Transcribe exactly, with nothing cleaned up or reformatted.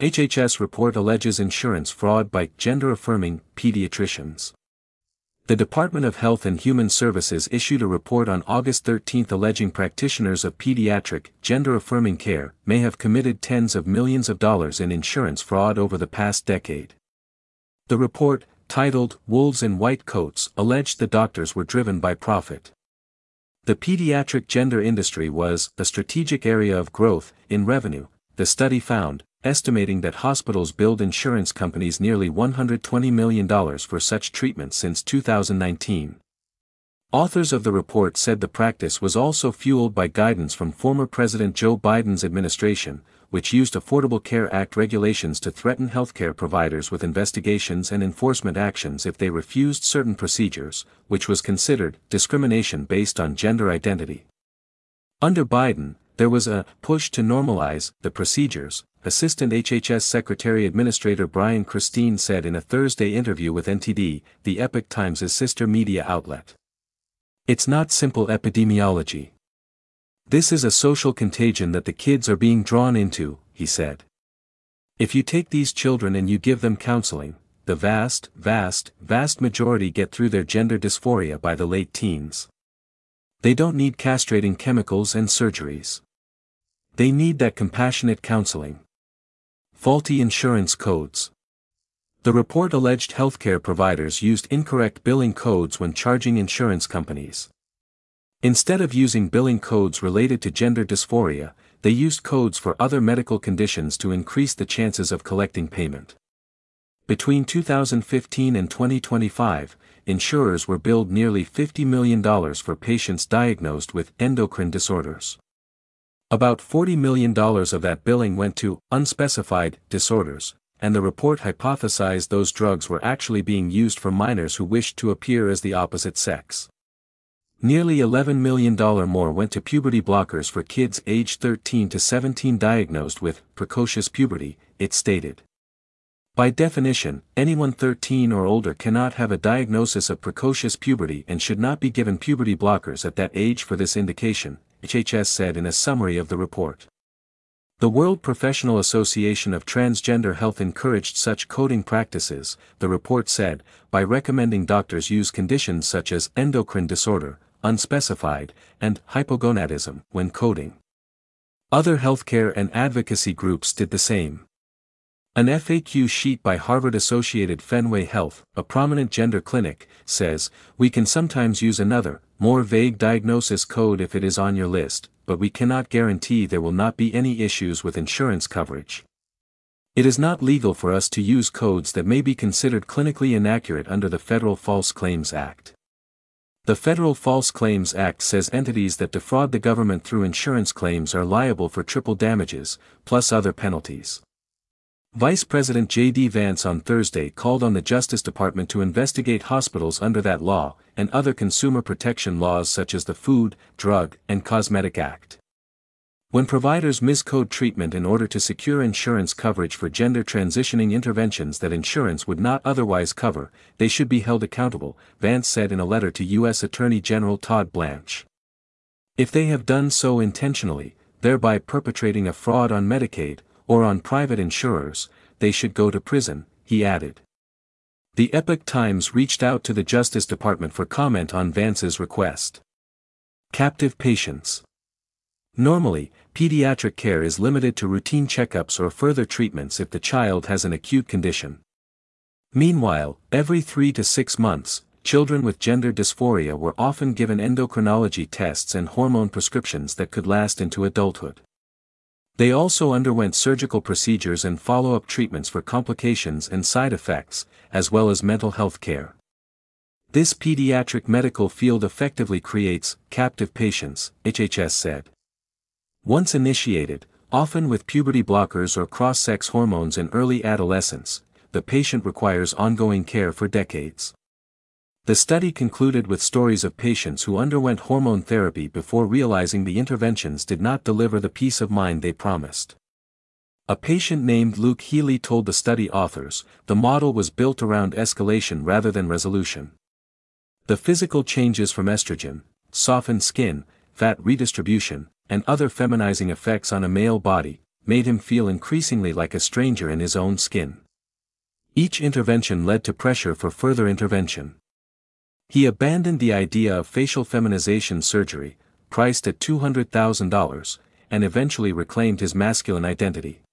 H H S report alleges insurance fraud by gender-affirming pediatricians. The Department of Health and Human Services issued a report on August thirteenth alleging practitioners of pediatric, gender-affirming care may have committed tens of millions of dollars in insurance fraud over the past decade. The report, titled "Wolves in White Coats," alleged the doctors were driven by profit. The pediatric gender industry was a strategic area of growth in revenue, the study found, estimating that hospitals billed insurance companies nearly one hundred twenty million dollars for such treatment since two thousand nineteen. Authors of the report said the practice was also fueled by guidance from former President Joe Biden's administration, which used Affordable Care Act regulations to threaten healthcare providers with investigations and enforcement actions if they refused certain procedures, which was considered discrimination based on gender identity. Under Biden, there was a push to normalize the procedures, Assistant H H S Secretary Administrator Brian Christine said in a Thursday interview with N T D, the Epoch Times' sister media outlet. "It's not simple epidemiology. This is a social contagion that the kids are being drawn into," he said. "If you take these children and you give them counseling, the vast, vast, vast majority get through their gender dysphoria by the late teens. They don't need castrating chemicals and surgeries. They need that compassionate counseling." Faulty insurance codes. The report alleged healthcare providers used incorrect billing codes when charging insurance companies. Instead of using billing codes related to gender dysphoria, they used codes for other medical conditions to increase the chances of collecting payment. Between two thousand fifteen and twenty twenty-five, insurers were billed nearly fifty million dollars for patients diagnosed with endocrine disorders. About forty million dollars of that billing went to unspecified disorders, and the report hypothesized those drugs were actually being used for minors who wished to appear as the opposite sex. Nearly eleven million dollars more went to puberty blockers for kids aged thirteen to seventeen diagnosed with precocious puberty, it stated. By definition, anyone thirteen or older cannot have a diagnosis of precocious puberty and should not be given puberty blockers at that age for this indication, H H S said in a summary of the report. The World Professional Association of Transgender Health encouraged such coding practices, the report said, by recommending doctors use conditions such as endocrine disorder, unspecified, and hypogonadism when coding. Other healthcare and advocacy groups did the same. An F A Q sheet by Harvard-associated Fenway Health, a prominent gender clinic, says, "We can sometimes use another, more vague diagnosis code if it is on your list, but we cannot guarantee there will not be any issues with insurance coverage. It is not legal for us to use codes that may be considered clinically inaccurate under the Federal False Claims Act." The Federal False Claims Act says entities that defraud the government through insurance claims are liable for triple damages, plus other penalties. Vice President J D Vance on Thursday called on the Justice Department to investigate hospitals under that law, and other consumer protection laws such as the Food, Drug, and Cosmetic Act. When providers miscode treatment in order to secure insurance coverage for gender transitioning interventions that insurance would not otherwise cover, they should be held accountable, Vance said in a letter to U S Attorney General Todd Blanche. If they have done so intentionally, thereby perpetrating a fraud on Medicaid, or on private insurers, they should go to prison, he added. The Epoch Times reached out to the Justice Department for comment on Vance's request. Captive patients. Normally, pediatric care is limited to routine checkups or further treatments if the child has an acute condition. Meanwhile, every three to six months, children with gender dysphoria were often given endocrinology tests and hormone prescriptions that could last into adulthood. They also underwent surgical procedures and follow-up treatments for complications and side effects, as well as mental health care. This pediatric medical field effectively creates captive patients, H H S said. Once initiated, often with puberty blockers or cross-sex hormones in early adolescence, the patient requires ongoing care for decades. The study concluded with stories of patients who underwent hormone therapy before realizing the interventions did not deliver the peace of mind they promised. A patient named Luke Healy told the study authors, "The model was built around escalation rather than resolution. The physical changes from estrogen, softened skin, fat redistribution, and other feminizing effects on a male body, made him feel increasingly like a stranger in his own skin. Each intervention led to pressure for further intervention. He abandoned the idea of facial feminization surgery, priced at two hundred thousand dollars, and eventually reclaimed his masculine identity.